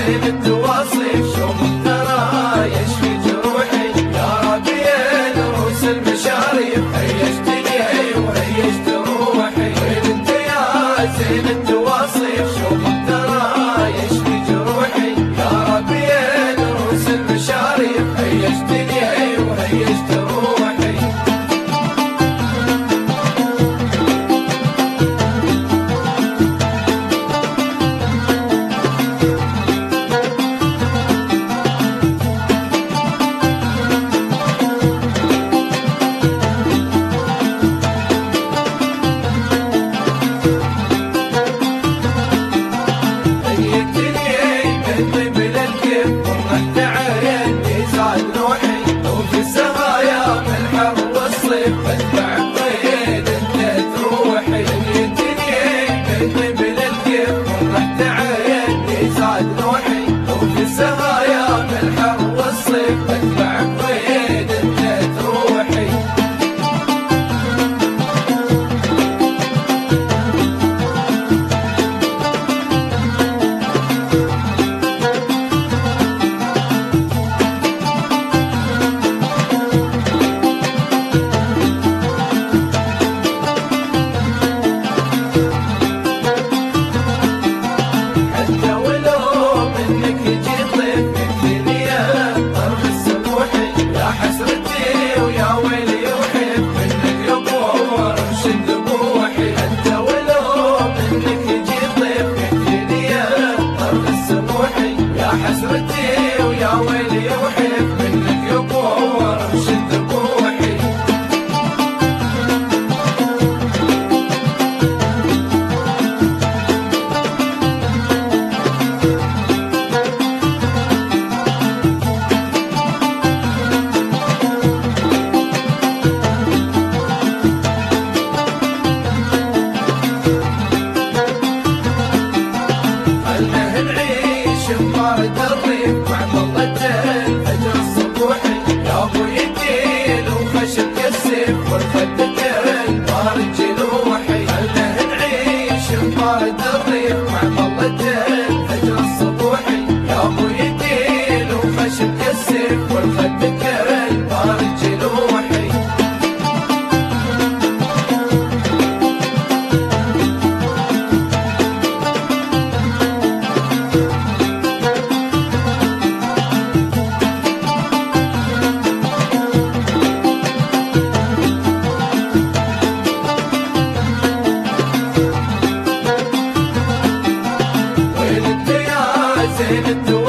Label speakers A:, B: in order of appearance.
A: زين التواصيف شوف ترى يشفي جروحي يا ربيع الروس المشاريف هيجتني وهيجت روحي وين انت يا زين التواصيف شوف ترى يشفي جروحي يا ربيع الروس المشاريف هيجتني وهيجت روحي بتبع قيد انت تروحي الدنيا بيني بين الكيف ورحت عيني زاد نوحي وفي السهايا بالحر والصيف بتبع قيد انت تروحي حسرتي ويا ويلي وحيف منك يبور شد بوحي خلنا نعيش بارد الريف مع ظلة الفجر الصبوحي يا ابو يديل وخشب السيف والخد كل بارد جلوحي خلنا نعيش بارد الريف مع ظلة الفجر الصبوحي يا ابو يديل وخشب السيف والخد كل بارد جلوحي زين